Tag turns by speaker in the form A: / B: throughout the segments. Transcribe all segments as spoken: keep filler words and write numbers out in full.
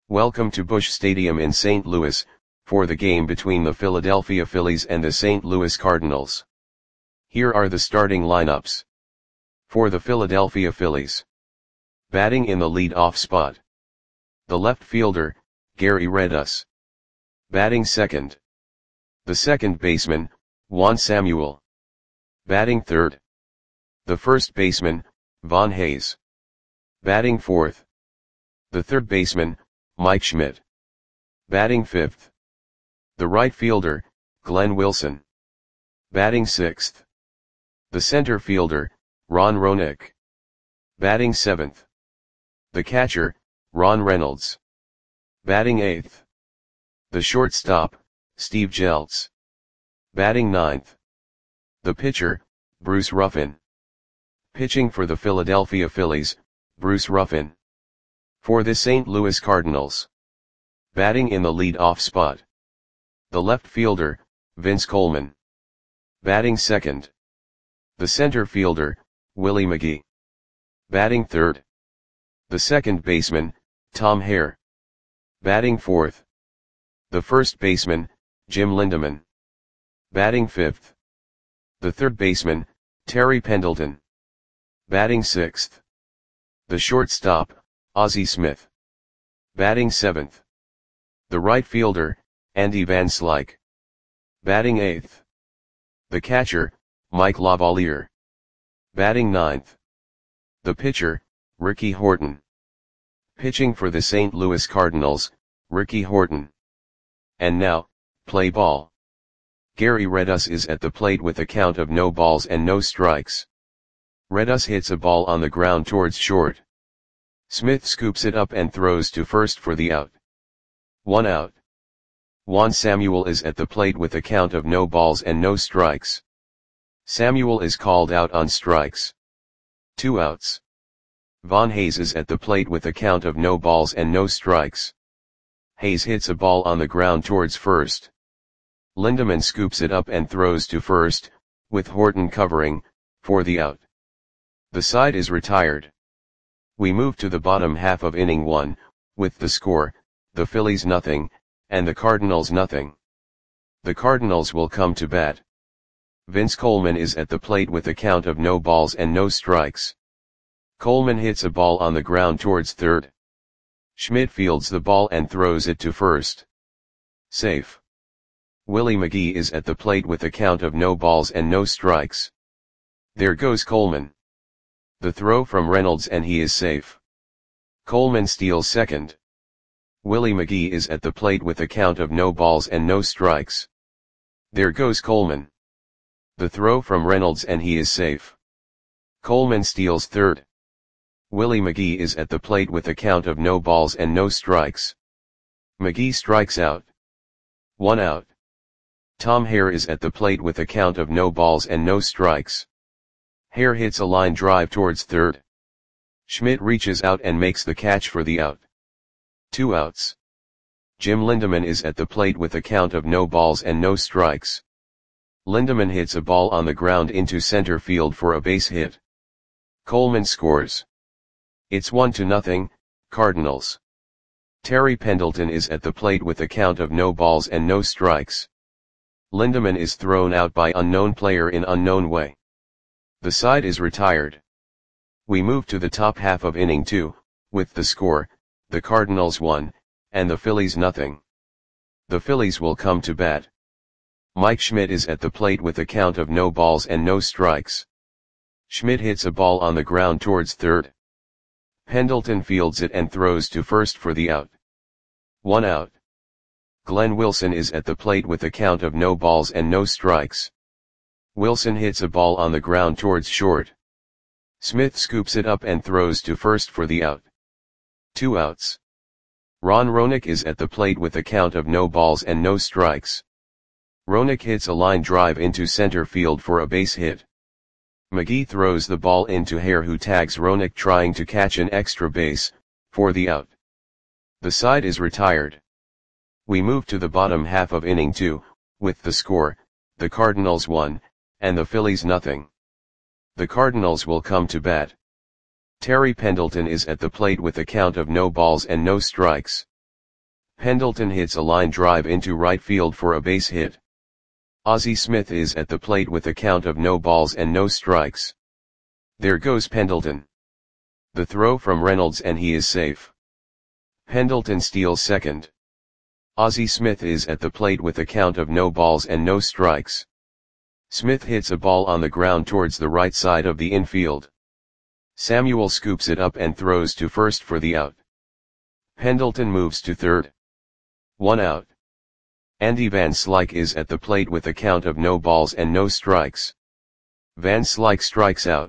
A: Welcome to Busch Stadium in Saint Louis, for the game between the Philadelphia Phillies and the Saint Louis Cardinals. Here are the starting lineups. For the Philadelphia Phillies. Batting in the lead-off spot. The left fielder, Gary Redus. Batting second. The second baseman, Juan Samuel. Batting third. The first baseman, Von Hayes. Batting fourth. The third baseman, Mike Schmidt. Batting fifth. The right fielder, Glenn Wilson. Batting sixth. The center fielder, Ron Roenick. Batting seventh. The catcher, Ron Reynolds. Batting eighth. The shortstop, Steve Jeltz. Batting ninth. The pitcher, Bruce Ruffin. Pitching for the Philadelphia Phillies, Bruce Ruffin. For the Saint Louis Cardinals. Batting in the lead-off spot. The left fielder, Vince Coleman. Batting second. The center fielder, Willie McGee. Batting third. The second baseman, Tom Hare. Batting fourth. The first baseman, Jim Lindeman. Batting fifth. The third baseman, Terry Pendleton. Batting sixth. The shortstop, Ozzie Smith. Batting seventh. The right fielder, Andy Van Slyke. Batting eighth. The catcher, Mike Lavalier. Batting ninth. The pitcher, Ricky Horton. Pitching for the Saint Louis Cardinals, Ricky Horton. And now, play ball. Gary Redus is at the plate with a count of no balls and no strikes. Redus hits a ball on the ground towards short. Smith scoops it up and throws to first for the out. One out. Juan Samuel is at the plate with a count of no balls and no strikes. Samuel is called out on strikes. Two outs. Von Hayes is at the plate with a count of no balls and no strikes. Hayes hits a ball on the ground towards first. Lindeman scoops it up and throws to first, with Horton covering, for the out. The side is retired. We move to the bottom half of inning one, with the score, the Phillies nothing, and the Cardinals nothing. The Cardinals will come to bat. Vince Coleman is at the plate with a count of no balls and no strikes. Coleman hits a ball on the ground towards third. Schmidt fields the ball and throws it to first. Safe. Willie McGee is at the plate with a count of no balls and no strikes. There goes Coleman. The throw from Reynolds and he is safe. Coleman steals second. Willie McGee is at the plate with a count of no balls and no strikes. There goes Coleman. The throw from Reynolds and he is safe. Coleman steals third. Willie McGee is at the plate with a count of no balls and no strikes. McGee strikes out. One out. Tom Hare is at the plate with a count of no balls and no strikes. Hare hits a line drive towards third. Schmidt reaches out and makes the catch for the out. Two outs. Jim Lindeman is at the plate with a count of no balls and no strikes. Lindeman hits a ball on the ground into center field for a base hit. Coleman scores. It's one to nothing, Cardinals. Terry Pendleton is at the plate with a count of no balls and no strikes. Lindeman is thrown out by unknown player in unknown way. The side is retired. We move to the top half of inning two, with the score, the Cardinals one, and the Phillies nothing. The Phillies will come to bat. Mike Schmidt is at the plate with a count of no balls and no strikes. Schmidt hits a ball on the ground towards third. Pendleton fields it and throws to first for the out. One out. Glenn Wilson is at the plate with a count of no balls and no strikes. Wilson hits a ball on the ground towards short. Smith scoops it up and throws to first for the out. Two outs. Ron Roenick is at the plate with a count of no balls and no strikes. Roenick hits a line drive into center field for a base hit. McGee throws the ball into Hare, who tags Roenick trying to catch an extra base, for the out. The side is retired. We move to the bottom half of inning two, with the score, the Cardinals one, and the Phillies nothing. The Cardinals will come to bat. Terry Pendleton is at the plate with a count of no balls and no strikes. Pendleton hits a line drive into right field for a base hit. Ozzie Smith is at the plate with a count of no balls and no strikes. There goes Pendleton. The throw from Reynolds and he is safe. Pendleton steals second. Ozzie Smith is at the plate with a count of no balls and no strikes. Smith hits a ball on the ground towards the right side of the infield. Samuel scoops it up and throws to first for the out. Pendleton moves to third. One out. Andy Van Slyke is at the plate with a count of no balls and no strikes. Van Slyke strikes out.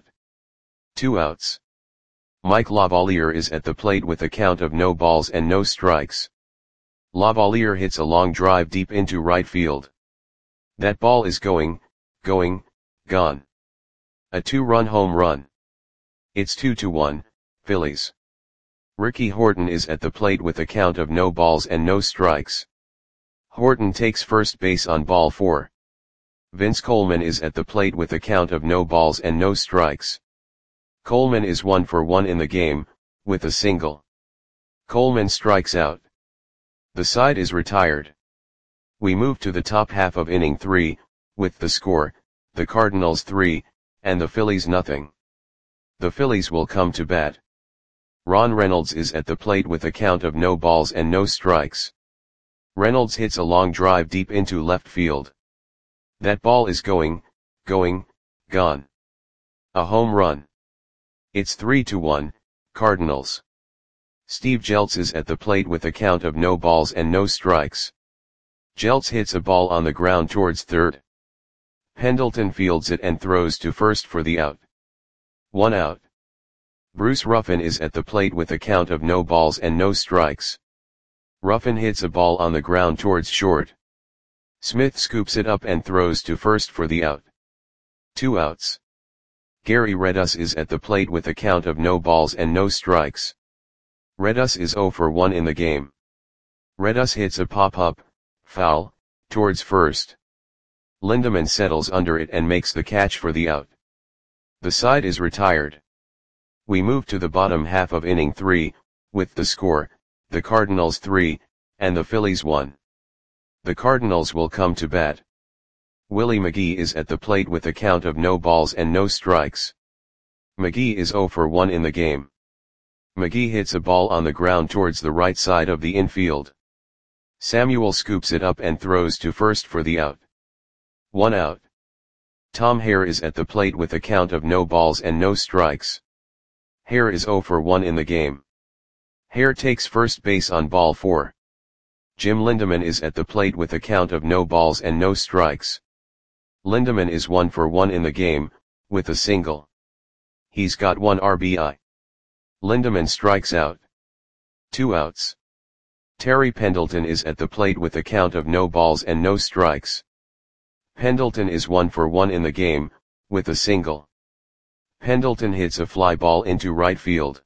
A: Two outs. Mike Lavalier is at the plate with a count of no balls and no strikes. Lavalier hits a long drive deep into right field. That ball is going, going, gone. A two-run home run. It's two to one, Phillies. Ricky Horton is at the plate with a count of no balls and no strikes. Horton takes first base on ball four. Vince Coleman is at the plate with a count of no balls and no strikes. Coleman is one for one in the game, with a single. Coleman strikes out. The side is retired. We move to the top half of inning three, with the score, the Cardinals three, and the Phillies nothing. The Phillies will come to bat. Ron Reynolds is at the plate with a count of no balls and no strikes. Reynolds hits a long drive deep into left field. That ball is going, going, gone. A home run. It's three to one, Cardinals. Steve Jeltz is at the plate with a count of no balls and no strikes. Jeltz hits a ball on the ground towards third. Pendleton fields it and throws to first for the out. One out. Bruce Ruffin is at the plate with a count of no balls and no strikes. Ruffin hits a ball on the ground towards short. Smith scoops it up and throws to first for the out. Two outs. Gary Redus is at the plate with a count of no balls and no strikes. Redus is zero for one in the game. Redus hits a pop-up, foul, towards first. Lindemann settles under it and makes the catch for the out. The side is retired. We move to the bottom half of inning three, with the score, the Cardinals three, and the Phillies one. The Cardinals will come to bat. Willie McGee is at the plate with a count of no balls and no strikes. McGee is zero for one in the game. McGee hits a ball on the ground towards the right side of the infield. Samuel scoops it up and throws to first for the out. One out. Tom Hare is at the plate with a count of no balls and no strikes. Hare is zero for one in the game. Hare takes first base on ball four. Jim Lindemann is at the plate with a count of no balls and no strikes. Lindemann is one for one in the game, with a single. He's got one R B I. Lindemann strikes out. Two outs. Terry Pendleton is at the plate with a count of no balls and no strikes. Pendleton is one for one in the game, with a single. Pendleton hits a fly ball into right field.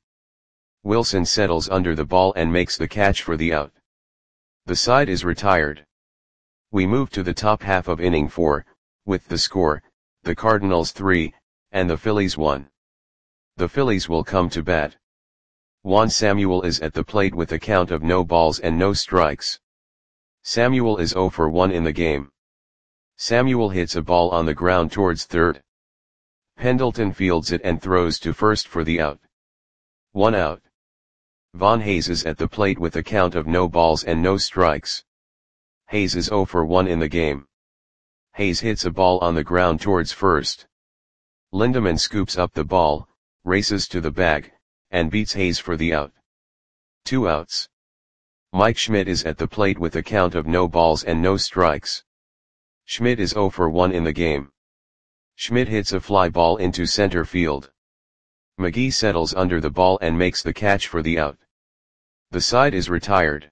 A: Wilson settles under the ball and makes the catch for the out. The side is retired. We move to the top half of inning four, with the score, the Cardinals three, and the Phillies one. The Phillies will come to bat. Juan Samuel is at the plate with a count of no balls and no strikes. Samuel is zero for one in the game. Samuel hits a ball on the ground towards third. Pendleton fields it and throws to first for the out. One out. Von Hayes is at the plate with a count of no balls and no strikes. Hayes is zero for one in the game. Hayes hits a ball on the ground towards first. Lindemann scoops up the ball, races to the bag, and beats Hayes for the out. Two outs. Mike Schmidt is at the plate with a count of no balls and no strikes. Schmidt is zero for one in the game. Schmidt hits a fly ball into center field. McGee settles under the ball and makes the catch for the out. The side is retired.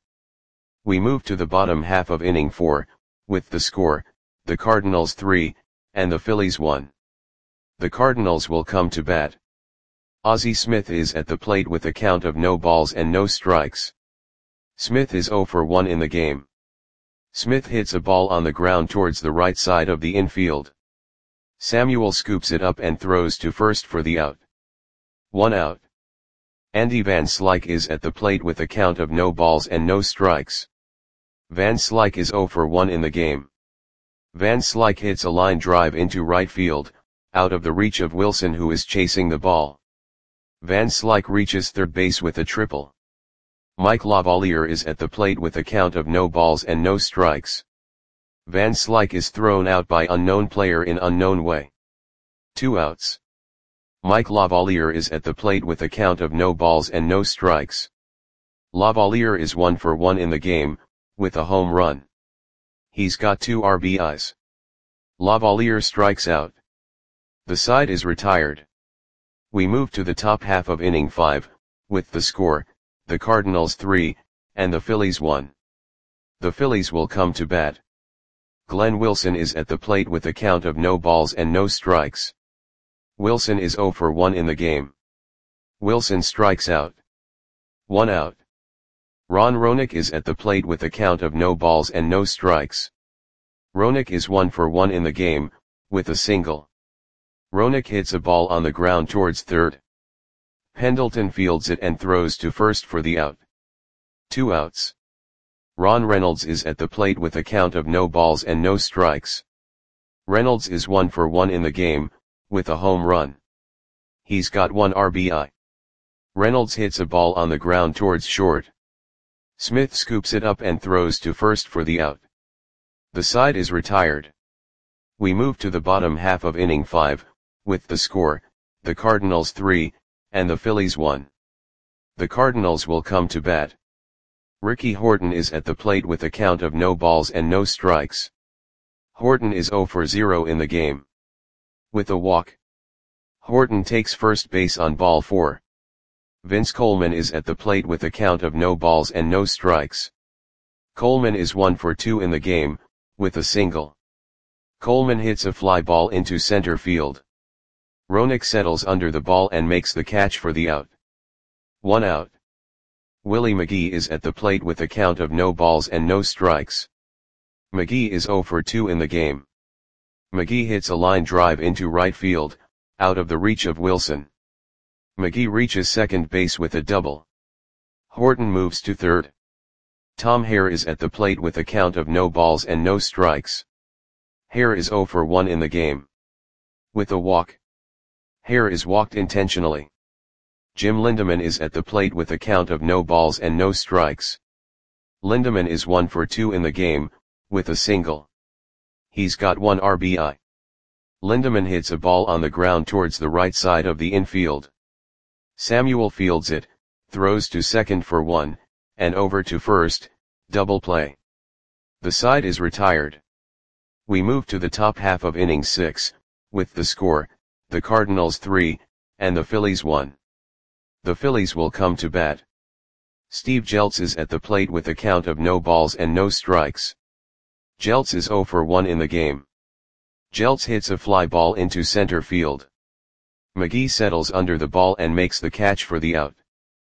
A: We move to the bottom half of inning four, with the score, the Cardinals three, and the Phillies one. The Cardinals will come to bat. Ozzie Smith is at the plate with a count of no balls and no strikes. Smith is zero for one in the game. Smith hits a ball on the ground towards the right side of the infield. Samuel scoops it up and throws to first for the out. One out. Andy Van Slyke is at the plate with a count of no balls and no strikes. Van Slyke is zero for one in the game. Van Slyke hits a line drive into right field, out of the reach of Wilson, who is chasing the ball. Van Slyke reaches third base with a triple. Mike Lavalier is at the plate with a count of no balls and no strikes. Van Slyke is thrown out by unknown player in unknown way. Two outs. Mike Lavalier is at the plate with a count of no balls and no strikes. Lavalier is one for one in the game, with a home run. He's got two R B Is. Lavalier strikes out. The side is retired. We move to the top half of inning five, with the score, the Cardinals three, and the Phillies one. The Phillies will come to bat. Glenn Wilson is at the plate with a count of no balls and no strikes. Wilson is zero for one in the game. Wilson strikes out. One out. Ron Roenick is at the plate with a count of no balls and no strikes. Roenick is one for one in the game, with a single. Roenick hits a ball on the ground towards third. Pendleton fields it and throws to first for the out. Two outs. Ron Reynolds is at the plate with a count of no balls and no strikes. Reynolds is one for one in the game, with a home run. He's got one R B I. Reynolds hits a ball on the ground towards short. Smith scoops it up and throws to first for the out. The side is retired. We move to the bottom half of inning five, with the score, the Cardinals three, and the Phillies one. The Cardinals will come to bat. Ricky Horton is at the plate with a count of no balls and no strikes. Horton is zero for zero in the game. With a walk. Horton takes first base on ball four. Vince Coleman is at the plate with a count of no balls and no strikes. Coleman is one for two in the game, with a single. Coleman hits a fly ball into center field. Roenick settles under the ball and makes the catch for the out. One out. Willie McGee is at the plate with a count of no balls and no strikes. McGee is zero for two in the game. McGee hits a line drive into right field, out of the reach of Wilson. McGee reaches second base with a double. Horton moves to third. Tom Hare is at the plate with a count of no balls and no strikes. Hare is zero for one in the game. With a walk. Hare is walked intentionally. Jim Lindeman is at the plate with a count of no balls and no strikes. Lindeman is one for two in the game, with a single. He's got one R B I. Lindeman hits a ball on the ground towards the right side of the infield. Samuel fields it, throws to second for one, and over to first, double play. The side is retired. We move to the top half of inning six, with the score, the Cardinals three, and the Phillies one. The Phillies will come to bat. Steve Jeltz is at the plate with a count of no balls and no strikes. Jeltz is zero for one in the game. Jeltz hits a fly ball into center field. McGee settles under the ball and makes the catch for the out.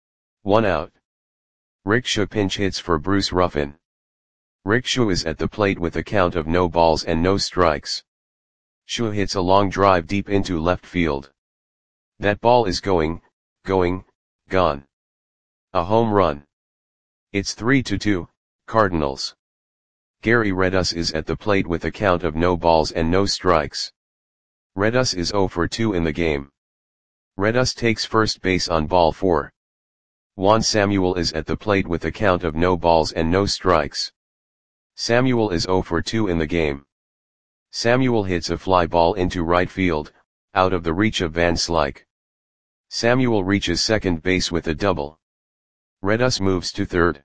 A: One out. Rick Schuh pinch hits for Bruce Ruffin. Rick Schuh is at the plate with a count of no balls and no strikes. Schuh hits a long drive deep into left field. That ball is going, going, gone. A home run. It's three to two, Cardinals. Gary Redus is at the plate with a count of no balls and no strikes. Redus is zero for two in the game. Redus takes first base on ball four. Juan Samuel is at the plate with a count of no balls and no strikes. Samuel is zero for two in the game. Samuel hits a fly ball into right field, out of the reach of Van Slyke. Samuel reaches second base with a double. Redus moves to third.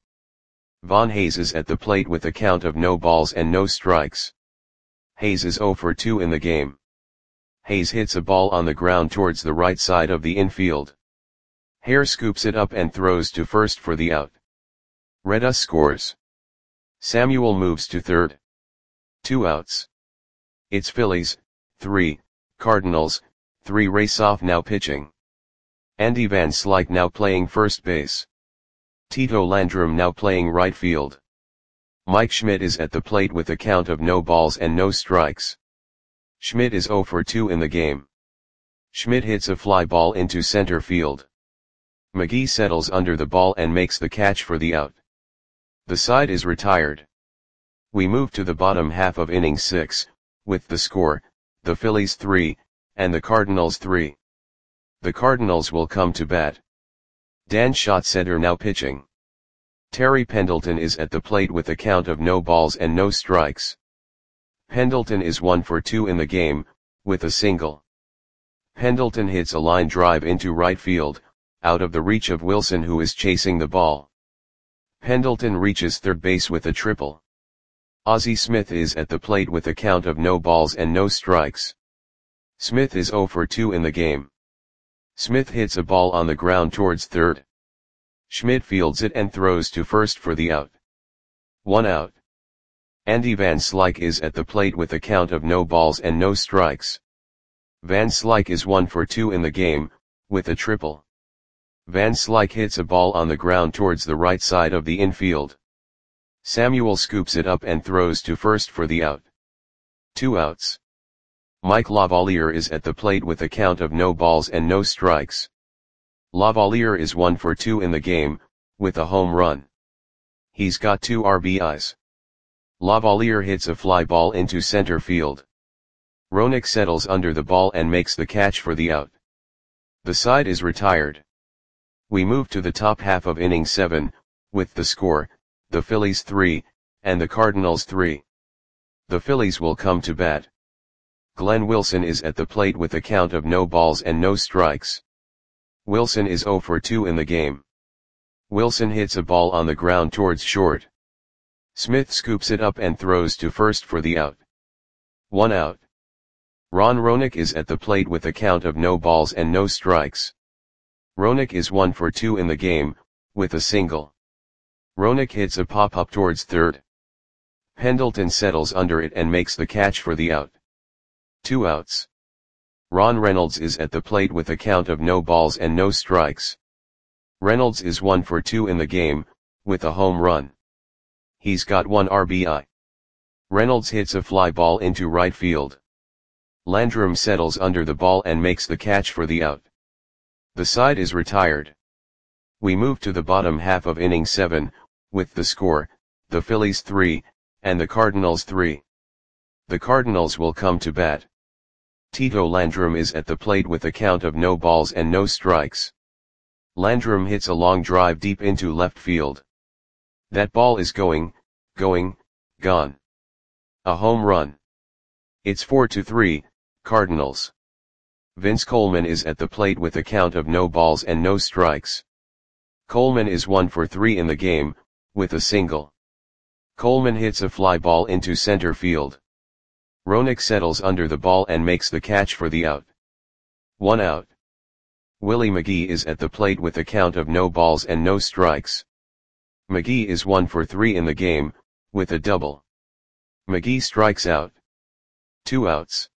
A: Von Hayes is at the plate with a count of no balls and no strikes. Hayes is zero for two in the game. Hayes hits a ball on the ground towards the right side of the infield. Hare scoops it up and throws to first for the out. Redus scores. Samuel moves to third. Two outs. It's Phillies, three, Cardinals, three. Race off now pitching. Andy Van Slyke now playing first base. Tito Landrum now playing right field. Mike Schmidt is at the plate with a count of no balls and no strikes. Schmidt is zero for two in the game. Schmidt hits a fly ball into center field. McGee settles under the ball and makes the catch for the out. The side is retired. We move to the bottom half of inning six, with the score, the Phillies three, and the Cardinals three. The Cardinals will come to bat. Dan Schatzeder now pitching. Terry Pendleton is at the plate with a count of no balls and no strikes. Pendleton is one for two in the game, with a single. Pendleton hits a line drive into right field, out of the reach of Wilson, who is chasing the ball. Pendleton reaches third base with a triple. Ozzie Smith is at the plate with a count of no balls and no strikes. Smith is zero for two in the game. Smith hits a ball on the ground towards third. Schmidt fields it and throws to first for the out. One out. Andy Van Slyke is at the plate with a count of no balls and no strikes. Van Slyke is one for two in the game, with a triple. Van Slyke hits a ball on the ground towards the right side of the infield. Samuel scoops it up and throws to first for the out. Two outs. Mike Lavalier is at the plate with a count of no balls and no strikes. Lavalier is one for two in the game, with a home run. He's got two R B Is. Lavalier hits a fly ball into center field. Roenick settles under the ball and makes the catch for the out. The side is retired. We move to the top half of inning seven, with the score, the Phillies three, and the Cardinals three. The Phillies will come to bat. Glenn Wilson is at the plate with a count of no balls and no strikes. Wilson is zero for two in the game. Wilson hits a ball on the ground towards short. Smith scoops it up and throws to first for the out. One out. Ron Roenick is at the plate with a count of no balls and no strikes. Roenick is one for two in the game, with a single. Roenick hits a pop-up towards third. Pendleton settles under it and makes the catch for the out. Two outs. Ron Reynolds is at the plate with a count of no balls and no strikes. Reynolds is one for two in the game, with a home run. He's got one R B I. Reynolds hits a fly ball into right field. Landrum settles under the ball and makes the catch for the out. The side is retired. We move to the bottom half of inning seven, with the score, the Phillies three, and the Cardinals three. The Cardinals will come to bat. Tito Landrum is at the plate with a count of no balls and no strikes. Landrum hits a long drive deep into left field. That ball is going, going, gone. A home run. It's four to three, Cardinals. Vince Coleman is at the plate with a count of no balls and no strikes. Coleman is one for three in the game, with a single. Coleman hits a fly ball into center field. Roenick settles under the ball and makes the catch for the out. One out. Willie McGee is at the plate with a count of no balls and no strikes. McGee is one for three in the game, with a double. McGee strikes out. Two outs.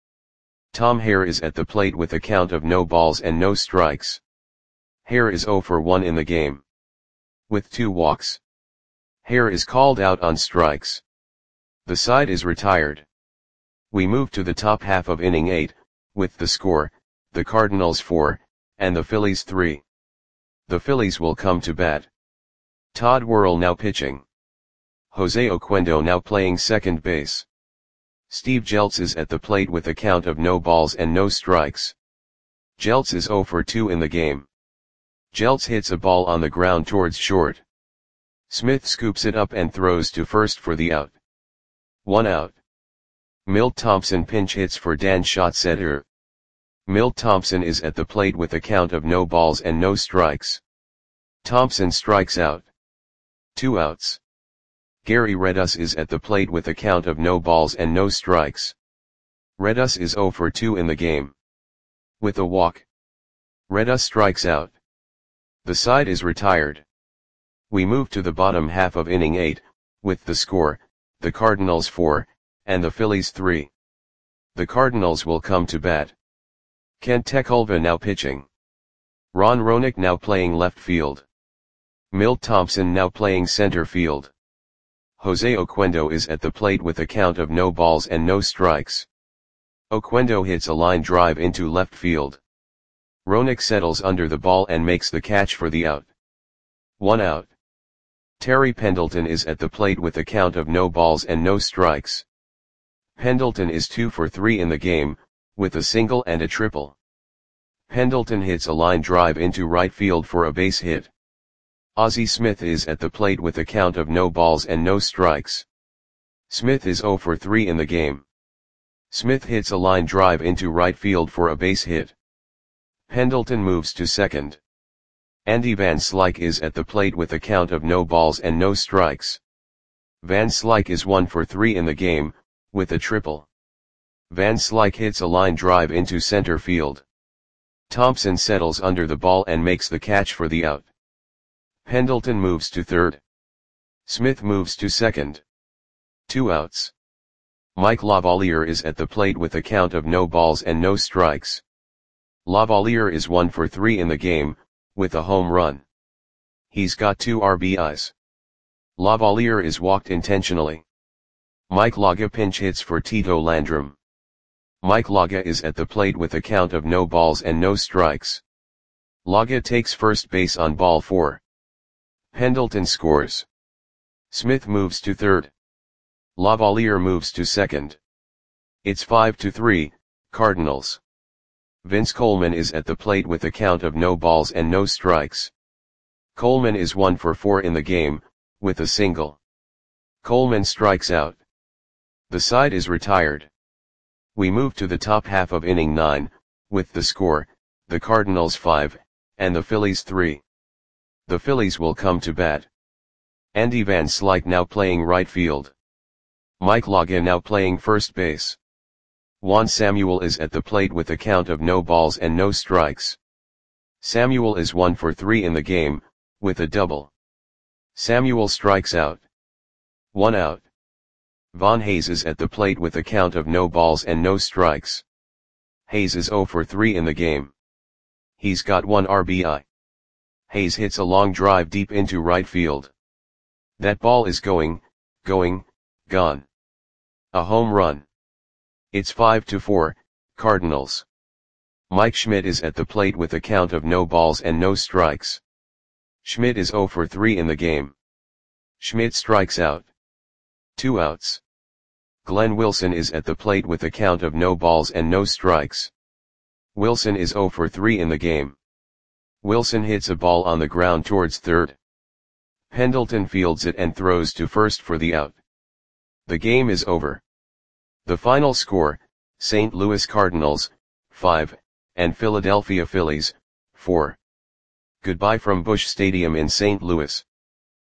A: Tom Hare is at the plate with a count of no balls and no strikes. Hare is zero for one in the game, with two walks. Hare is called out on strikes. The side is retired. We move to the top half of inning eight, with the score, the Cardinals four, and the Phillies three. The Phillies will come to bat. Todd Worrell now pitching. Jose Oquendo now playing second base. Steve Jeltz is at the plate with a count of no balls and no strikes. Jeltz is zero for two in the game. Jeltz hits a ball on the ground towards short. Smith scoops it up and throws to first for the out. One out. Milt Thompson pinch hits for Dan Schatzeder. Milt Thompson is at the plate with a count of no balls and no strikes. Thompson strikes out. Two outs. Gary Redus is at the plate with a count of no balls and no strikes. Redus is zero for two in the game, with a walk. Redus strikes out. The side is retired. We move to the bottom half of inning eight, with the score, the Cardinals four, and the Phillies three. The Cardinals will come to bat. Kent Tekulve now pitching. Ron Roenick now playing left field. Milt Thompson now playing center field. Jose Oquendo is at the plate with a count of no balls and no strikes. Oquendo hits a line drive into left field. Roenick settles under the ball and makes the catch for the out. One out. Terry Pendleton is at the plate with a count of no balls and no strikes. Pendleton is two for three in the game, with a single and a triple. Pendleton hits a line drive into right field for a base hit. Ozzie Smith is at the plate with a count of no balls and no strikes. Smith is zero for three in the game. Smith hits a line drive into right field for a base hit. Pendleton moves to second. Andy Van Slyke is at the plate with a count of no balls and no strikes. Van Slyke is one for three in the game, with a triple. Van Slyke hits a line drive into center field. Thompson settles under the ball and makes the catch for the out. Pendleton moves to third. Smith moves to second. Two outs. Mike Lavalier is at the plate with a count of no balls and no strikes. Lavalier is one for three in the game, with a home run. He's got two R B Is. Lavalier is walked intentionally. Mike Laga pinch hits for Tito Landrum. Mike Laga is at the plate with a count of no balls and no strikes. Laga takes first base on ball four. Pendleton scores. Smith moves to third. Lavalier moves to second. It's five to three, Cardinals. Vince Coleman is at the plate with a count of no balls and no strikes. Coleman is one for four in the game, with a single. Coleman strikes out. The side is retired. We move to the top half of inning nine, with the score, the Cardinals five, and the Phillies three. The Phillies will come to bat. Andy Van Slyke now playing right field. Mike Laga now playing first base. Juan Samuel is at the plate with a count of no balls and no strikes. Samuel is one for three in the game, with a double. Samuel strikes out. One out. Von Hayes is at the plate with a count of no balls and no strikes. Hayes is zero for three in the game. He's got one R B I. Hayes hits a long drive deep into right field. That ball is going, going, gone. A home run. It's five to four, Cardinals. Mike Schmidt is at the plate with a count of no balls and no strikes. Schmidt is zero for three in the game. Schmidt strikes out. Two outs. Glenn Wilson is at the plate with a count of no balls and no strikes. Wilson is zero for three in the game. Wilson hits a ball on the ground towards third. Pendleton fields it and throws to first for the out. The game is over. The final score, Saint Louis Cardinals, five, and Philadelphia Phillies, four. Goodbye from Busch Stadium in Saint Louis.